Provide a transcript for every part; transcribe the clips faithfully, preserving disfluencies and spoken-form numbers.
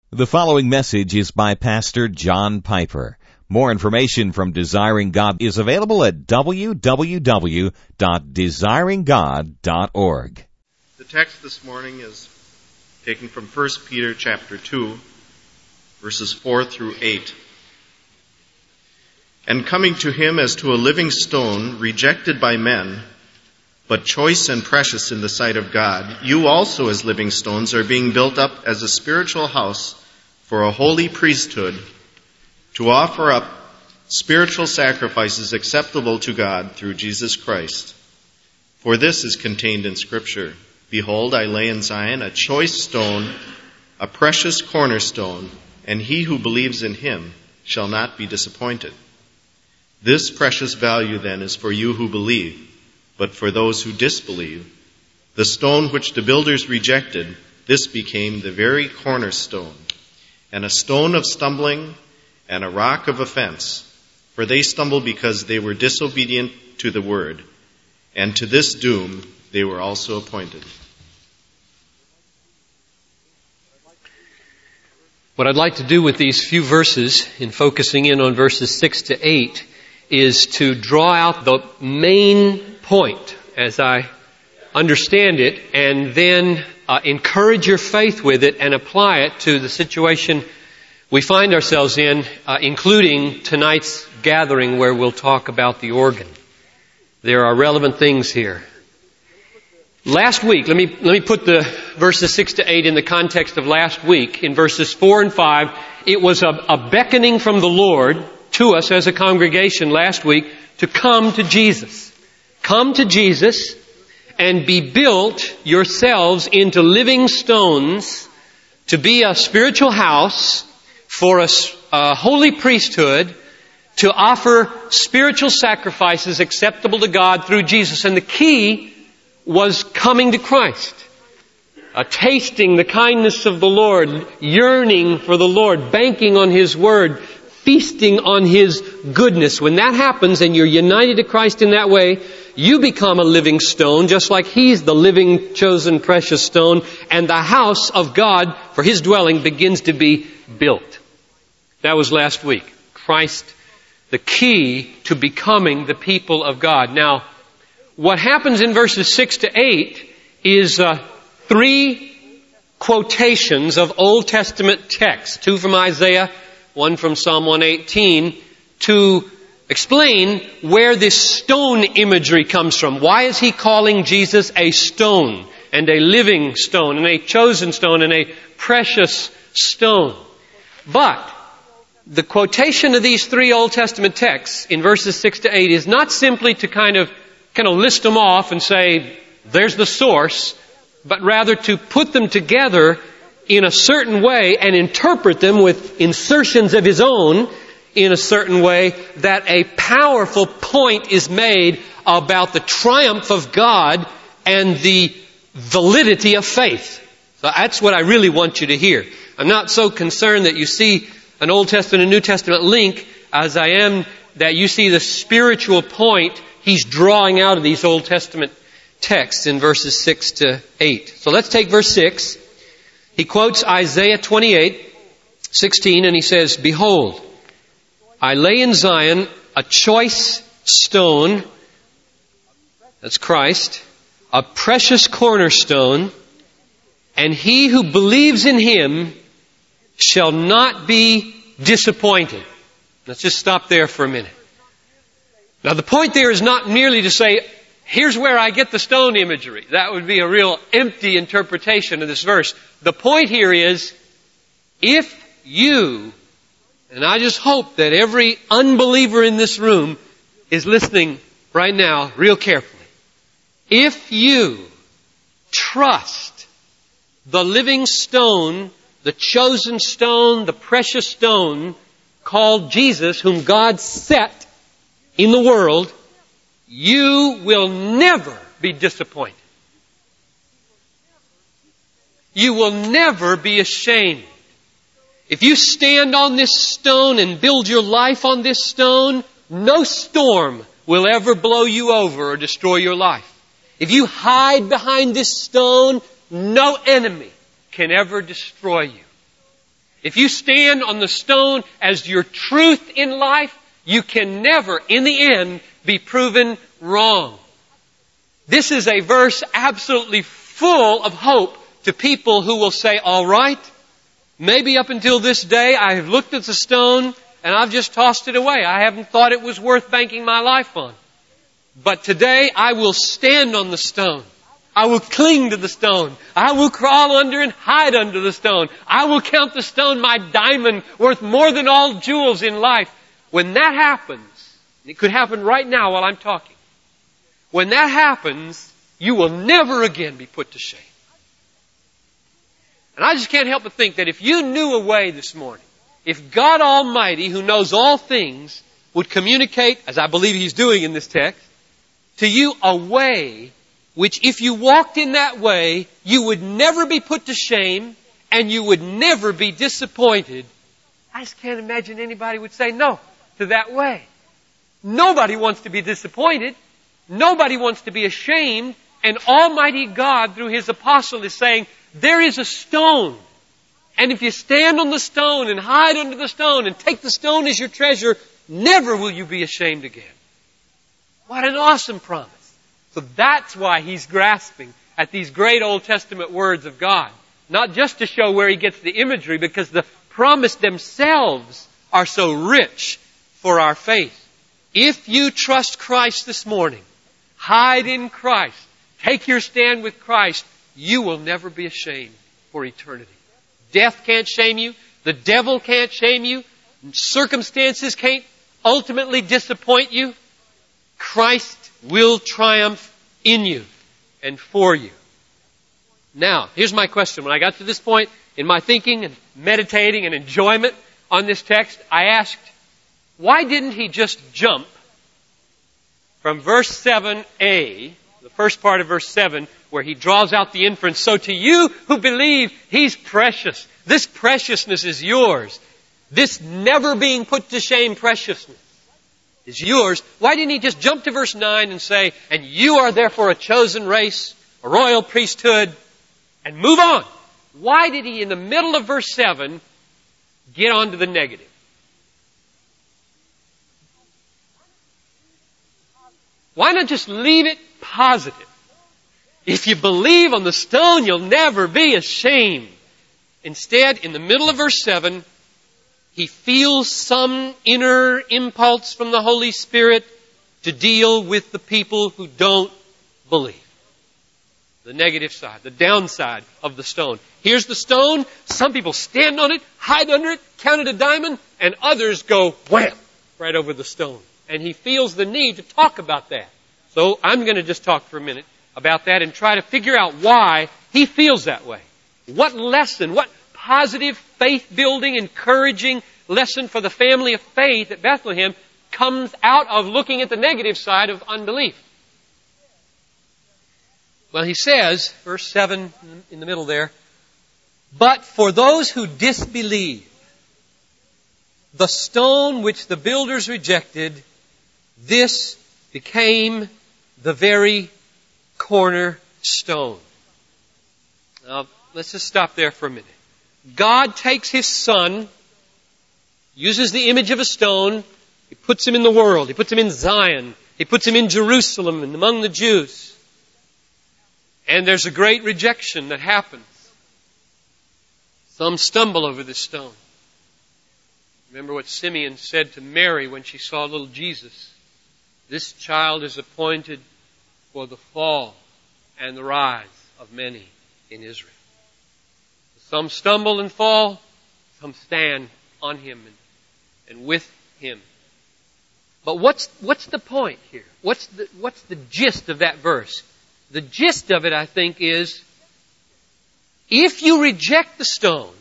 The following message is by Pastor John Piper. More information from Desiring God is available at w w w dot desiring god dot org. The text this morning is taken from First Peter chapter two, verses four through eight. And coming to him as to a living stone, rejected by men, but choice and precious in the sight of God, you also as living stones are being built up as a spiritual house for a holy priesthood, to offer up spiritual sacrifices acceptable to God through Jesus Christ. For this is contained in Scripture. Behold, I lay in Zion a choice stone, a precious cornerstone, and he who believes in him shall not be disappointed. This precious value then is for you who believe, but for those who disbelieve, the stone which the builders rejected, this became the very cornerstone, and a stone of stumbling and a rock of offense. For they stumbled because they were disobedient to the word, and to this doom they were also appointed. What I'd like to do with these few verses, in focusing in on verses six to eight, is to draw out the main point as I understand it, and then uh, encourage your faith with it and apply it to the situation we find ourselves in, uh, including tonight's gathering where we'll talk about the organ. There are relevant things here. Last week, let me let me put the verses six to eight in the context of last week. In verses four and five, it was a, a beckoning from the Lord to us as a congregation last week to come to Jesus. Come to Jesus and be built yourselves into living stones to be a spiritual house for a, a holy priesthood to offer spiritual sacrifices acceptable to God through Jesus. And the key was coming to Christ. Uh, tasting the kindness of the Lord, yearning for the Lord, banking on His Word, feasting on His goodness. When that happens and you're united to Christ in that way, you become a living stone, just like He's the living, chosen, precious stone, and the house of God for His dwelling begins to be built. That was last week. Christ, the key to becoming the people of God. Now, what happens in verses six to eight is uh, three quotations of Old Testament texts. Two from Isaiah, one from Psalm one eighteen, to explain where this stone imagery comes from. Why is He calling Jesus a stone, and a living stone, and a chosen stone, and a precious stone? But the quotation of these three Old Testament texts in verses six to eight is not simply to kind of kind of list them off and say, there's the source, but rather to put them together in a certain way and interpret them with insertions of His own in a certain way, that a powerful point is made about the triumph of God and the validity of faith. So that's what I really want you to hear. I'm not so concerned that you see an Old Testament and New Testament link as I am that you see the spiritual point He's drawing out of these Old Testament texts in verses six to eight. So let's take verse six. He quotes Isaiah twenty-eight, sixteen, and he says, Behold, I lay in Zion a choice stone, that's Christ, a precious cornerstone, and he who believes in Him shall not be disappointed. Let's just stop there for a minute. Now the point there is not merely to say, here's where I get the stone imagery. That would be a real empty interpretation of this verse. The point here is, if you, and I just hope that every unbeliever in this room is listening right now real carefully. If you trust the living stone, the chosen stone, the precious stone called Jesus, whom God set in the world, you will never be disappointed. You will never be ashamed. If you stand on this stone and build your life on this stone, no storm will ever blow you over or destroy your life. If you hide behind this stone, no enemy can ever destroy you. If you stand on the stone as your truth in life, you can never, in the end, be proven wrong. This is a verse absolutely full of hope to people who will say, all right, maybe up until this day I have looked at the stone and I've just tossed it away. I haven't thought it was worth banking my life on. But today I will stand on the stone. I will cling to the stone. I will crawl under and hide under the stone. I will count the stone my diamond worth more than all jewels in life. When that happens, it could happen right now while I'm talking. When that happens, you will never again be put to shame. And I just can't help but think that if you knew a way this morning, if God Almighty, who knows all things, would communicate, as I believe He's doing in this text, to you a way which if you walked in that way, you would never be put to shame and you would never be disappointed. I just can't imagine anybody would say no to that way. Nobody wants to be disappointed. Nobody wants to be ashamed. And Almighty God, through His apostle, is saying, there is a stone. And if you stand on the stone and hide under the stone and take the stone as your treasure, never will you be ashamed again. What an awesome promise. So that's why He's grasping at these great Old Testament words of God. Not just to show where He gets the imagery, because the promise themselves are so rich for our faith. If you trust Christ this morning, hide in Christ, take your stand with Christ, you will never be ashamed for eternity. Death can't shame you. The devil can't shame you. Circumstances can't ultimately disappoint you. Christ will triumph in you and for you. Now, here's my question. When I got to this point in my thinking and meditating and enjoyment on this text, I asked, why didn't He just jump from verse seven a, the first part of verse seven, where He draws out the inference, so to you who believe, He's precious. This preciousness is yours. This never being put to shame preciousness is yours. Why didn't He just jump to verse nine and say, and you are therefore a chosen race, a royal priesthood, and move on? Why did He, in the middle of verse seven, get on to the negative? Why not just leave it positive? If you believe on the stone, you'll never be ashamed. Instead, in the middle of verse seven, He feels some inner impulse from the Holy Spirit to deal with the people who don't believe. The negative side, the downside of the stone. Here's the stone. Some people stand on it, hide under it, count it a diamond, and others go wham right over the stone. And He feels the need to talk about that. So I'm going to just talk for a minute about that and try to figure out why He feels that way. What lesson, what positive, faith-building, encouraging lesson for the family of faith at Bethlehem comes out of looking at the negative side of unbelief? Well, He says, verse seven in the middle there, but for those who disbelieve, the stone which the builders rejected, this became the very cornerstone. Now, let's just stop there for a minute. God takes His Son, uses the image of a stone, He puts Him in the world, He puts Him in Zion, He puts Him in Jerusalem and among the Jews. And there's a great rejection that happens. Some stumble over this stone. Remember what Simeon said to Mary when she saw little Jesus. This child is appointed for the fall and the rise of many in Israel. Some stumble and fall. Some stand on Him and, and with Him. But what's, what's the point here? What's the, what's the gist of that verse? The gist of it, I think, is if you reject the stone,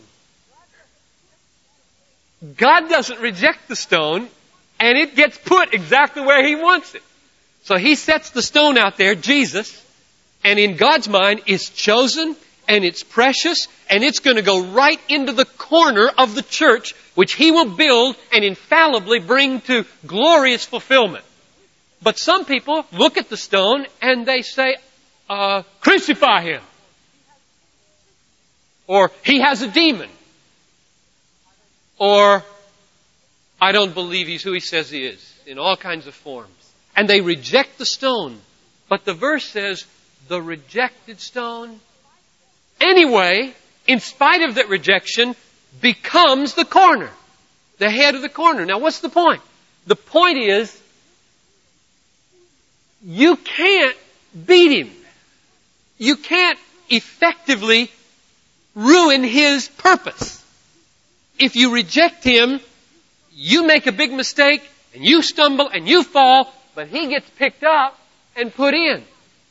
God doesn't reject the stone, and it gets put exactly where He wants it. So He sets the stone out there, Jesus, and in God's mind, it's chosen, and it's precious, and it's going to go right into the corner of the church, which He will build and infallibly bring to glorious fulfillment. But some people look at the stone and they say, uh, crucify Him. Or He has a demon. or I don't believe He's who He says He is, in all kinds of forms. And they reject the stone. But the verse says, the rejected stone, anyway, in spite of that rejection, becomes the corner, the head of the corner. Now what's the point? The point is, you can't beat Him. You can't effectively ruin His purpose. If you reject Him, you make a big mistake, and you stumble, and you fall, but He gets picked up and put in.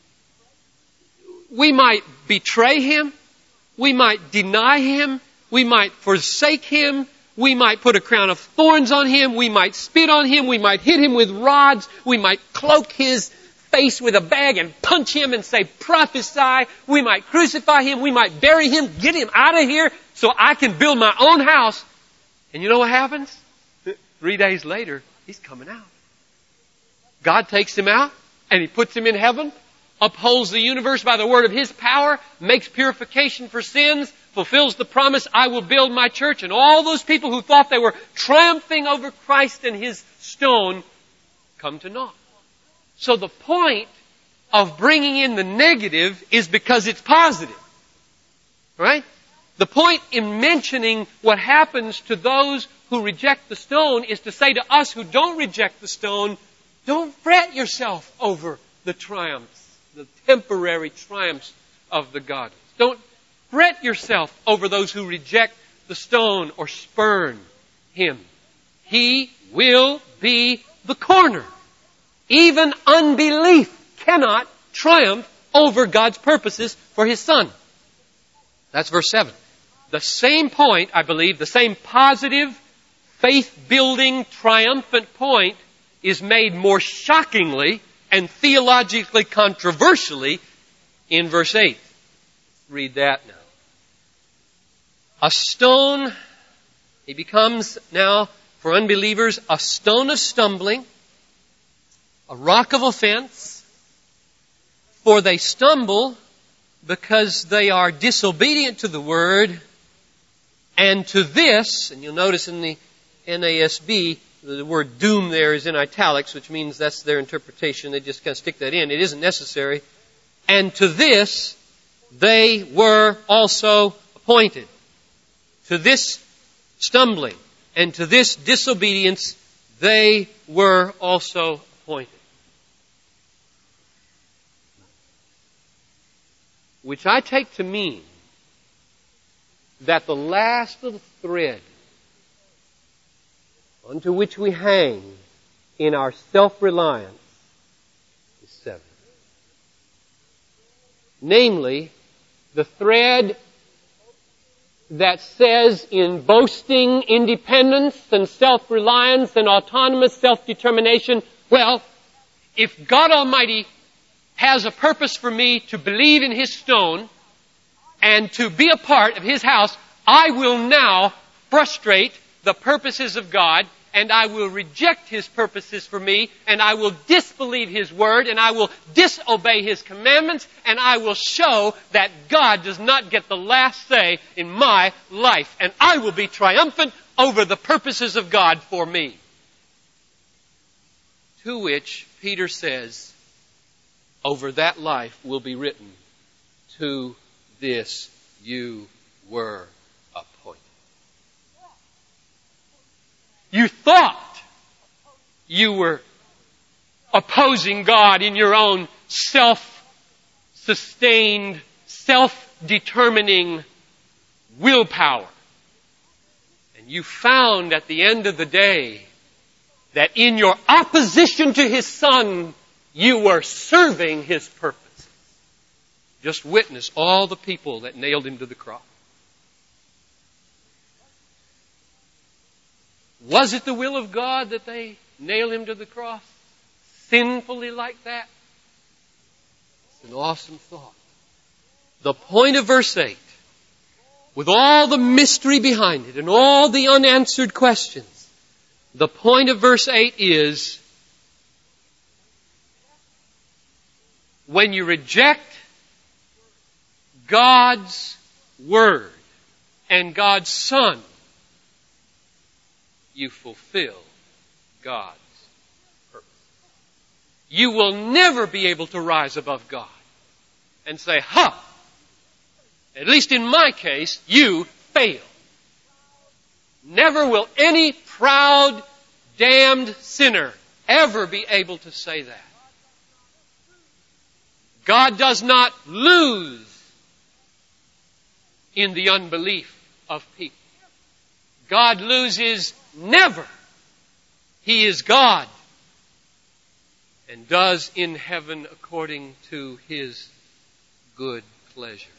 We might betray Him. We might deny Him. We might forsake Him. We might put a crown of thorns on Him. We might spit on Him. We might hit Him with rods. We might cloak His face with a bag and punch Him and say, prophesy. We might crucify Him. We might bury Him. Get Him out of here so I can build my own house. And you know what happens? Three days later, He's coming out. God takes Him out and He puts Him in heaven, upholds the universe by the word of His power, makes purification for sins, fulfills the promise, I will build my church. And all those people who thought they were triumphing over Christ and His stone come to naught. So the point of bringing in the negative is because it's positive. Right? The point in mentioning what happens to those who reject the stone is to say to us who don't reject the stone, don't fret yourself over the triumphs, the temporary triumphs of the godless. Don't fret yourself over those who reject the stone or spurn Him. He will be the corner. Even unbelief cannot triumph over God's purposes for His Son. That's verse seven. The same point, I believe, the same positive, faith-building, triumphant point is made more shockingly and theologically controversially in verse eight. Read that now. A stone, he becomes now, for unbelievers, a stone of stumbling, a rock of offense, for they stumble because they are disobedient to the Word, and to this, and you'll notice in the N A S B, the word doom there is in italics, which means that's their interpretation. They just kind of stick that in. It isn't necessary. And to this, they were also appointed. To this stumbling and to this disobedience, they were also appointed. Which I take to mean that the last little thread onto which we hang in our self-reliance is seven. Namely, the thread that says in boasting independence and self-reliance and autonomous self-determination, well, if God Almighty has a purpose for me to believe in His stone and to be a part of His house, I will now frustrate the purposes of God, and I will reject His purposes for me, and I will disbelieve His word, and I will disobey His commandments, and I will show that God does not get the last say in my life, and I will be triumphant over the purposes of God for me. To which Peter says, over that life will be written, to this you were appointed. You thought you were opposing God in your own self-sustained, self-determining willpower. And you found at the end of the day that in your opposition to His Son, you were serving His purpose. Just witness all the people that nailed Him to the cross. Was it the will of God that they nail Him to the cross? Sinfully like that? It's an awesome thought. The point of verse eight, with all the mystery behind it and all the unanswered questions, the point of verse eight is, when you reject God's Word and God's Son, you fulfill God's purpose. You will never be able to rise above God and say, ha! At least in my case, you fail. Never will any proud, damned sinner ever be able to say that. God does not lose in the unbelief of people. God loses never. He is God and does in heaven according to His good pleasure.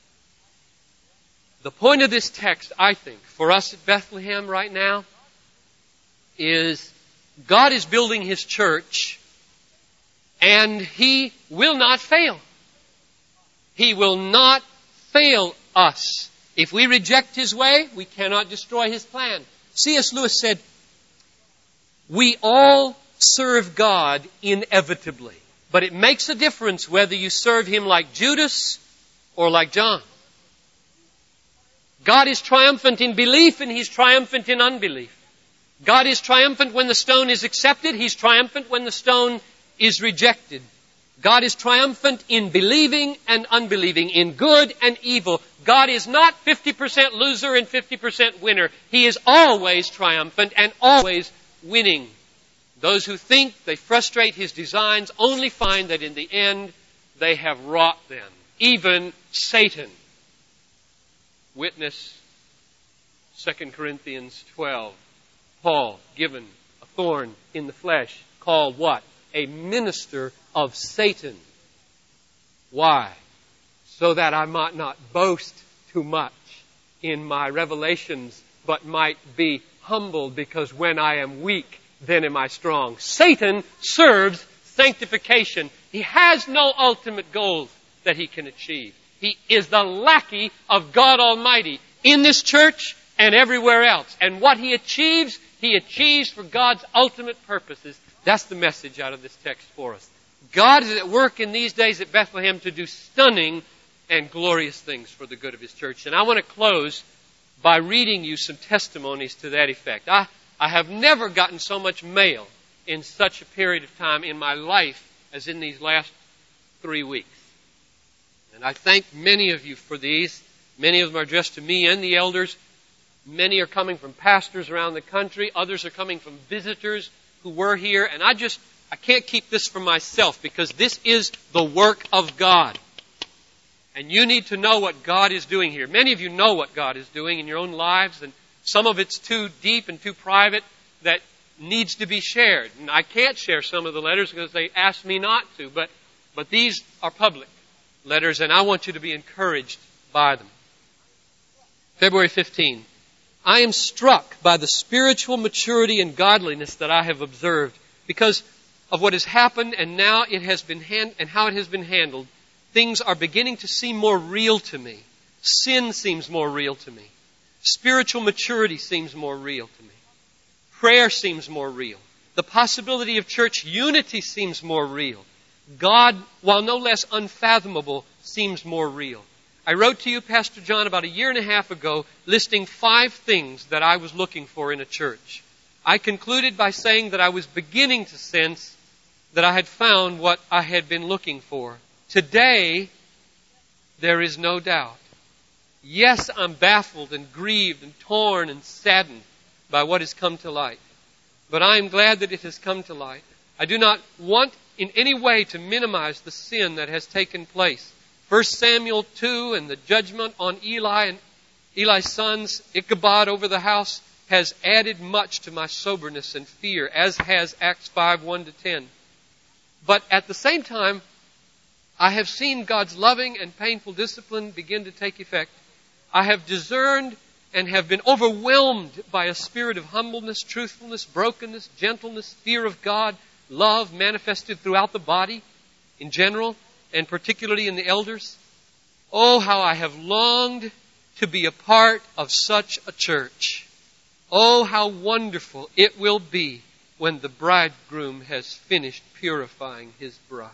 The point of this text, I think, for us at Bethlehem right now is God is building His church and He will not fail. He will not fail us. If we reject His way, we cannot destroy His plan. C S Lewis said, we all serve God inevitably, but it makes a difference whether you serve Him like Judas or like John. God is triumphant in belief and He's triumphant in unbelief. God is triumphant when the stone is accepted. He's triumphant when the stone is rejected. God is triumphant in believing and unbelieving, in good and evil. God is not fifty percent loser and fifty percent winner. He is always triumphant and always winning. Those who think they frustrate His designs only find that in the end they have wrought them. Even Satan. Witness Second Corinthians twelve. Paul, given a thorn in the flesh, called what? A minister of Satan. Why? So that I might not boast too much in my revelations, but might be humbled, because when I am weak, then am I strong. Satan serves sanctification. He has no ultimate goal that he can achieve. He is the lackey of God Almighty in this church and everywhere else. And what he achieves, he achieves for God's ultimate purposes. That's the message out of this text for us. God is at work in these days at Bethlehem to do stunning and glorious things for the good of His church. And I want to close by reading you some testimonies to that effect. I, I have never gotten so much mail in such a period of time in my life as in these last three weeks. And I thank many of you for these. Many of them are addressed to me and the elders. Many are coming from pastors around the country. Others are coming from visitors who were here. And I just, I can't keep this for myself, because this is the work of God. And you need to know what God is doing here. Many of you know what God is doing in your own lives, and some of it's too deep and too private that needs to be shared. And I can't share some of the letters because they asked me not to, but, but these are public letters, and I want you to be encouraged by them. February fifteenth. I am struck by the spiritual maturity and godliness that I have observed because of what has happened, and now it has been hand, and how it has been handled. Things are beginning to seem more real to me. Sin seems more real to me. Spiritual maturity seems more real to me. Prayer seems more real. The possibility of church unity seems more real. God, while no less unfathomable, seems more real. I wrote to you, Pastor John, about a year and a half ago, listing five things that I was looking for in a church. I concluded by saying that I was beginning to sense that I had found what I had been looking for. Today, there is no doubt. Yes, I'm baffled and grieved and torn and saddened by what has come to light. But I am glad that it has come to light. I do not want in any way to minimize the sin that has taken place. First Samuel two and the judgment on Eli and Eli's sons, Ichabod over the house, has added much to my soberness and fear, as has Acts five, one to ten. But at the same time, I have seen God's loving and painful discipline begin to take effect. I have discerned and have been overwhelmed by a spirit of humbleness, truthfulness, brokenness, gentleness, fear of God, love manifested throughout the body in general, and particularly in the elders. Oh, how I have longed to be a part of such a church. Oh, how wonderful it will be when the bridegroom has finished purifying his bride.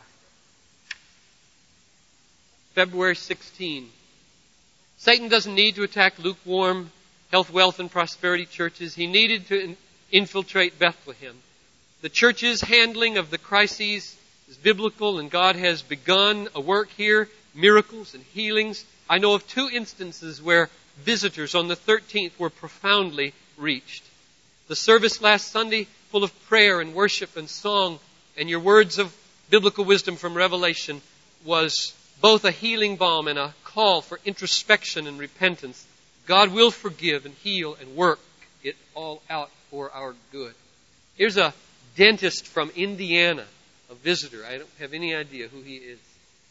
February sixteenth. Satan doesn't need to attack lukewarm health, wealth, and prosperity churches. He needed to infiltrate Bethlehem. The church's handling of the crises is biblical, and God has begun a work here, miracles and healings. I know of two instances where visitors on the thirteenth were profoundly reached. The service last Sunday, full of prayer and worship and song, and your words of biblical wisdom from Revelation, was both a healing balm and a call for introspection and repentance. God will forgive and heal and work it all out for our good. Here's a dentist from Indiana, a visitor. I don't have any idea who he is.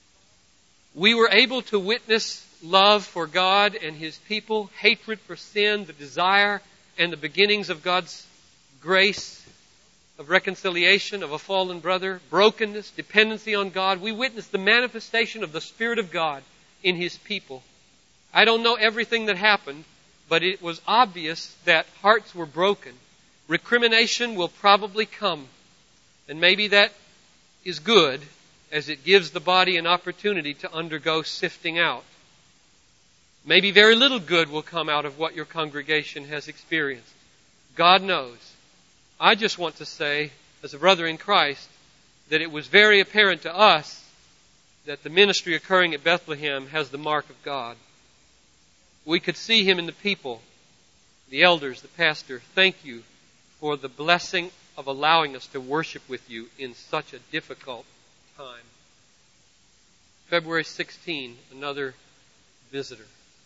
We were able to witness love for God and His people, hatred for sin, the desire and the beginnings of God's grace, of reconciliation of a fallen brother, brokenness, dependency on God. We witnessed the manifestation of the Spirit of God in His people. I don't know everything that happened, but it was obvious that hearts were broken. Recrimination will probably come, and maybe that is good, as it gives the body an opportunity to undergo sifting out. Maybe very little good will come out of what your congregation has experienced. God knows. I just want to say, as a brother in Christ, that it was very apparent to us that the ministry occurring at Bethlehem has the mark of God. We could see Him in the people, the elders, the pastor. Thank you for the blessing of allowing us to worship with you in such a difficult time. February sixteenth, another visitor.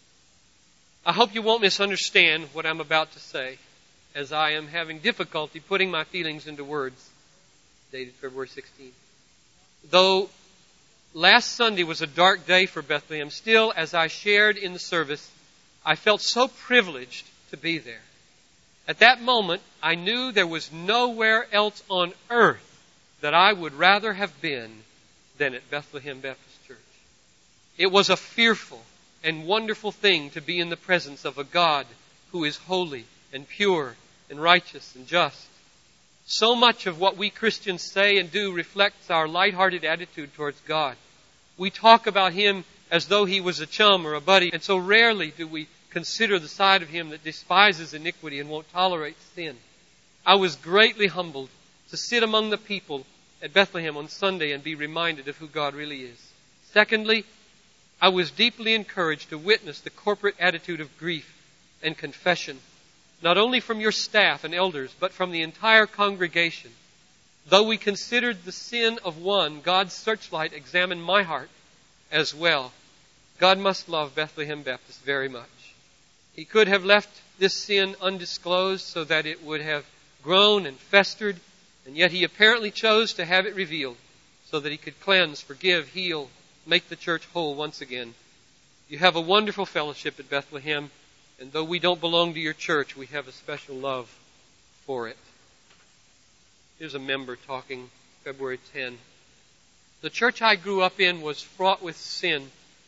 I hope you won't misunderstand what I'm about to say, as I am having difficulty putting my feelings into words. Dated February sixteenth. Though last Sunday was a dark day for Bethlehem, still, as I shared in the service, I felt so privileged to be there. At that moment, I knew there was nowhere else on earth that I would rather have been than at Bethlehem Baptist Church. It was a fearful and wonderful thing to be in the presence of a God who is holy and pure and righteous and just. So much of what we Christians say and do reflects our lighthearted attitude towards God. We talk about Him as though He was a chum or a buddy, and so rarely do we consider the side of Him that despises iniquity and won't tolerate sin. I was greatly humbled to sit among the people at Bethlehem on Sunday and be reminded of who God really is. Secondly, I was deeply encouraged to witness the corporate attitude of grief and confession, not only from your staff and elders, but from the entire congregation. Though we considered the sin of one, God's searchlight examined my heart as well. God must love Bethlehem Baptist very much. He could have left this sin undisclosed so that it would have grown and festered, and yet He apparently chose to have it revealed so that He could cleanse, forgive, heal, make the church whole once again. You have a wonderful fellowship at Bethlehem, and though we don't belong to your church, we have a special love for it. Here's a member talking, February tenth. The church I grew up in was fraught with sin.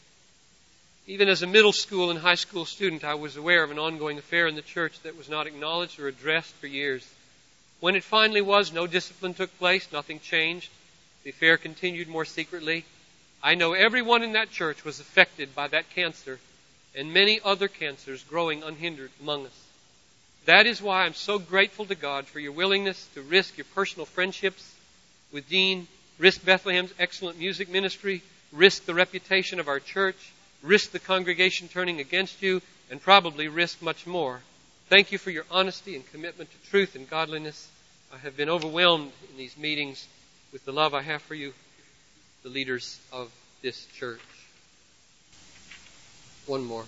Even as a middle school and high school student, I was aware of an ongoing affair in the church that was not acknowledged or addressed for years. When it finally was, no discipline took place, nothing changed. The affair continued more secretly. I know everyone in that church was affected by that cancer, and many other cancers growing unhindered among us. That is why I'm so grateful to God for your willingness to risk your personal friendships with Dean, risk Bethlehem's excellent music ministry, risk the reputation of our church, risk the congregation turning against you, and probably risk much more. Thank you for your honesty and commitment to truth and godliness. I have been overwhelmed in these meetings with the love I have for you, the leaders of this church. One more.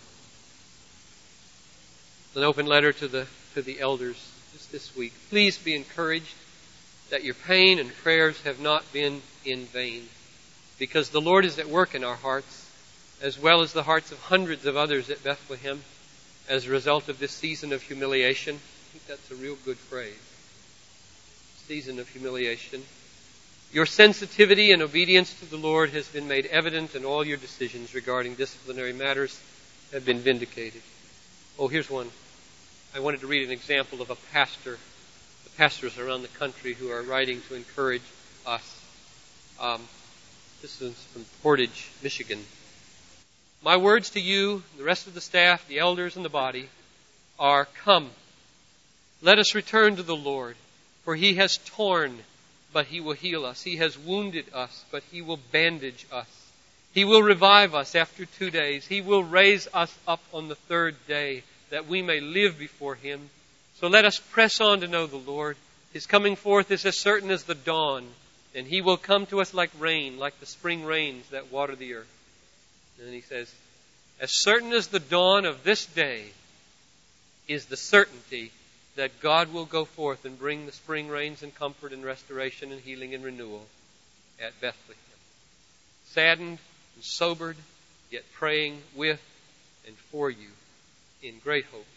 An open letter to the to the elders just this week. Please be encouraged that your pain and prayers have not been in vain, because the Lord is at work in our hearts, as well as the hearts of hundreds of others at Bethlehem, as a result of this season of humiliation. I think that's a real good phrase. Season of humiliation. Your sensitivity and obedience to the Lord has been made evident, and all your decisions regarding disciplinary matters have been vindicated. Oh, here's one. I wanted to read an example of a pastor, the pastors around the country who are writing to encourage us. Um, this is from Portage, Michigan. My words to you, the rest of the staff, the elders, and the body are, come. Let us return to the Lord, for He has torn, but He will heal us. He has wounded us, but He will bandage us. He will revive us after two days. He will raise us up on the third day, that we may live before Him. So let us press on to know the Lord. His coming forth is as certain as the dawn, and He will come to us like rain, like the spring rains that water the earth. And He says, as certain as the dawn of this day is the certainty that God will go forth and bring the spring rains and comfort and restoration and healing and renewal at Bethlehem. Saddened and sobered, yet praying with and for you in great hope.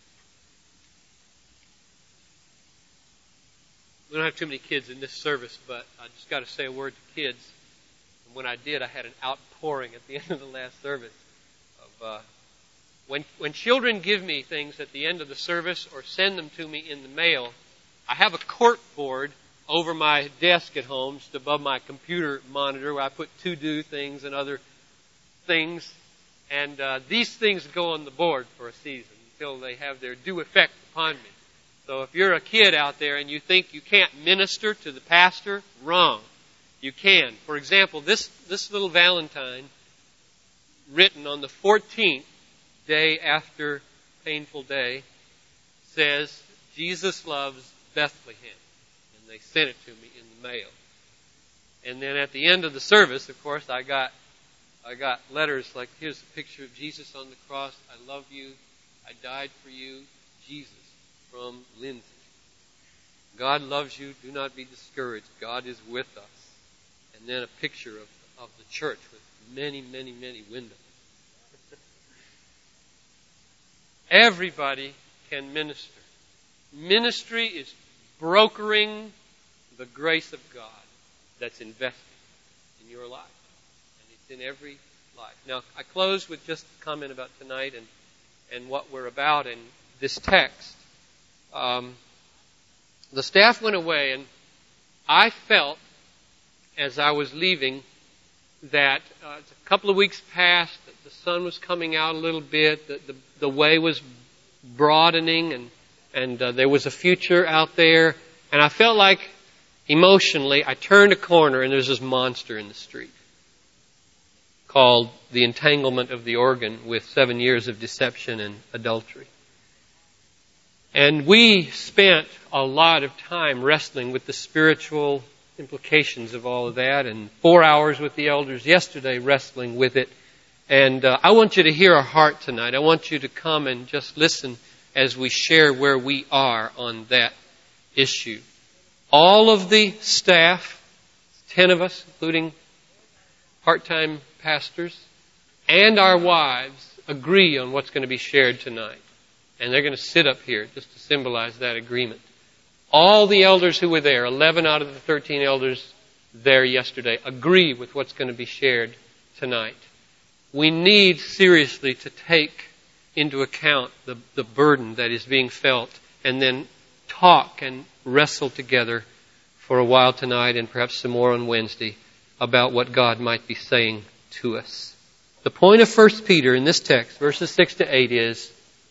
We don't have too many kids in this service, but I just got to say a word to kids. And when I did, I had an outpouring at the end of the last service. Of uh, when when children give me things at the end of the service or send them to me in the mail, I have a cork board over my desk at home, just above my computer monitor, where I put to-do things and other things. And uh, these things go on the board for a season until they have their due effect upon me. So if you're a kid out there and you think you can't minister to the pastor, wrong. You can. For example, this, this little Valentine, written on the fourteenth day after Painful Day, says, Jesus loves Bethlehem. And they sent it to me in the mail. And then at the end of the service, of course, I got I got letters like, here's a picture of Jesus on the cross. I love you. I died for you. Jesus. From Lindsay. God loves you. Do not be discouraged. God is with us. And then a picture of, of the church with many, many, many windows. Everybody can minister. Ministry is brokering the grace of God that's invested in your life. And it's in every life. Now, I close with just a comment about tonight and, and what we're about in this text. Um, the staff went away, and I felt, as I was leaving, that uh, a couple of weeks passed, that the sun was coming out a little bit, that the, the way was broadening, and, and uh, there was a future out there. And I felt like, emotionally, I turned a corner, and there's this monster in the street called the entanglement of the organ with seven years of deception and adultery. And we spent a lot of time wrestling with the spiritual implications of all of that, and four hours with the elders yesterday wrestling with it. And uh, I want you to hear our heart tonight. I want you to come and just listen as we share where we are on that issue. All of the staff, ten of us, including part-time pastors, and our wives, agree on what's going to be shared tonight. And they're going to sit up here just to symbolize that agreement. All the elders who were there, eleven out of the thirteen elders there yesterday, agree with what's going to be shared tonight. We need seriously to take into account the, the burden that is being felt and then talk and wrestle together for a while tonight and perhaps some more on Wednesday about what God might be saying to us. The point of First Peter in this text, verses six to eight, is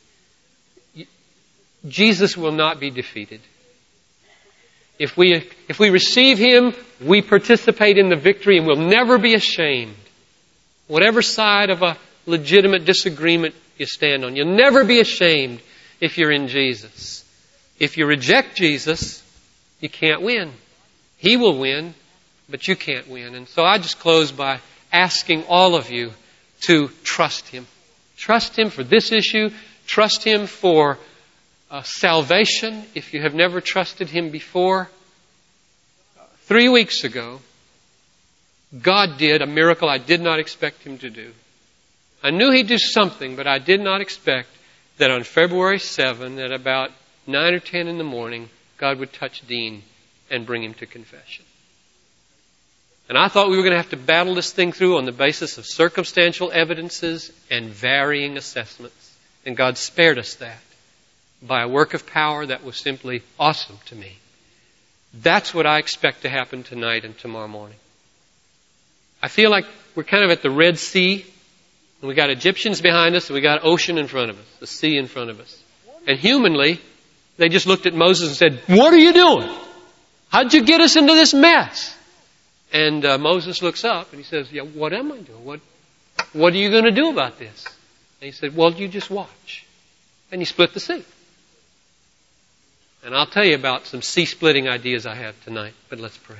Jesus will not be defeated. If we, if we receive Him, we participate in the victory and we'll never be ashamed. Whatever side of a legitimate disagreement you stand on, you'll never be ashamed if you're in Jesus. If you reject Jesus, you can't win. He will win, but you can't win. And so I just close by asking all of you to trust Him. Trust Him for this issue. Trust Him for Uh, salvation, if you have never trusted Him before. Uh, three weeks ago, God did a miracle I did not expect Him to do. I knew He'd do something, but I did not expect that on February seventh, at about nine or ten in the morning, God would touch Dean and bring him to confession. And I thought we were going to have to battle this thing through on the basis of circumstantial evidences and varying assessments. And God spared us that by a work of power that was simply awesome to me. That's what I expect to happen tonight and tomorrow morning. I feel like we're kind of at the Red Sea, and we got Egyptians behind us, and we got ocean in front of us, the sea in front of us. And humanly, They just looked at Moses and said, "What are you doing? How'd you get us into this mess?" And uh, Moses looks up and he says, "Yeah, what am I doing? What, what are you going to do about this?" And he said, "Well, you just watch." And he split the sea. And I'll tell you about some sea-splitting ideas I have tonight, but let's pray.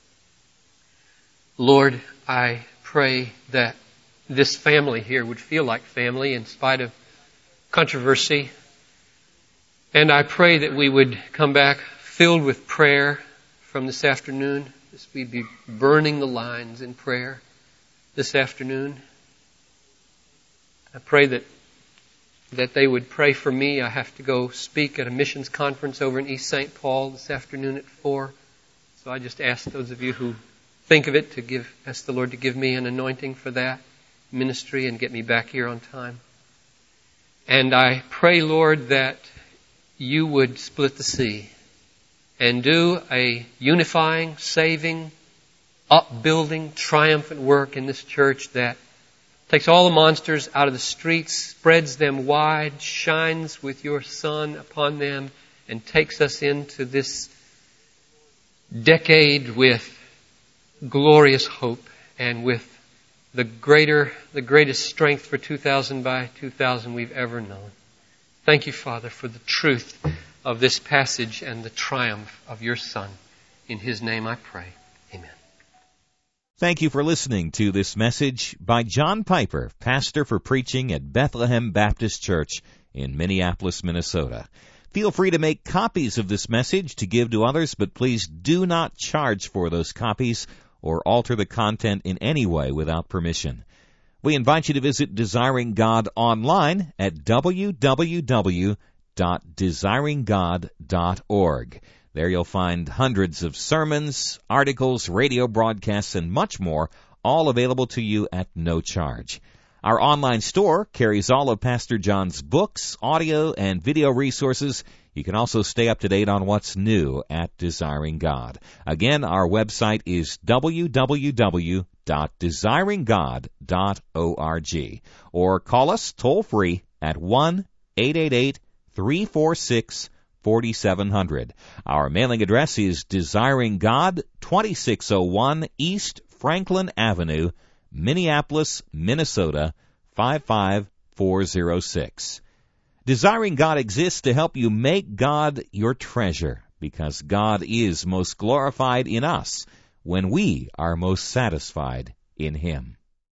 Lord, I pray that this family here would feel like family in spite of controversy. And I pray that we would come back filled with prayer from this afternoon, as we be burning the lines in prayer this afternoon. I pray that that they would pray for me. I have to go speak at a missions conference over in East Saint Paul this afternoon at four. So I just ask those of you who think of it to give, ask the Lord to give me an anointing for that ministry and get me back here on time. And I pray, Lord, that you would split the sea and do a unifying, saving, upbuilding, triumphant work in this church that takes all the monsters out of the streets, spreads them wide, shines with your sun upon them, and takes us into this decade with glorious hope and with the greater, the greatest strength for two thousand by two thousand we've ever known. Thank you, Father, for the truth of this passage and the triumph of your Son. In His name I pray. Amen. Thank you for listening to this message by John Piper, pastor for preaching at Bethlehem Baptist Church in Minneapolis, Minnesota. Feel free to make copies of this message to give to others, but please do not charge for those copies or alter the content in any way without permission. We invite you to visit Desiring God online at w w w dot desiring god dot org. There you'll find hundreds of sermons, articles, radio broadcasts, and much more, all available to you at no charge. Our online store carries all of Pastor John's books, audio, and video resources. You can also stay up to date on what's new at Desiring God. Again, our website is w w w dot desiring god dot org. Or call us toll-free at one eight eight eight, three four six, four seven zero zero. Our mailing address is Desiring God, twenty-six oh one East Franklin Avenue, Minneapolis, Minnesota, five five four oh six. Desiring God exists to help you make God your treasure, because God is most glorified in us when we are most satisfied in Him.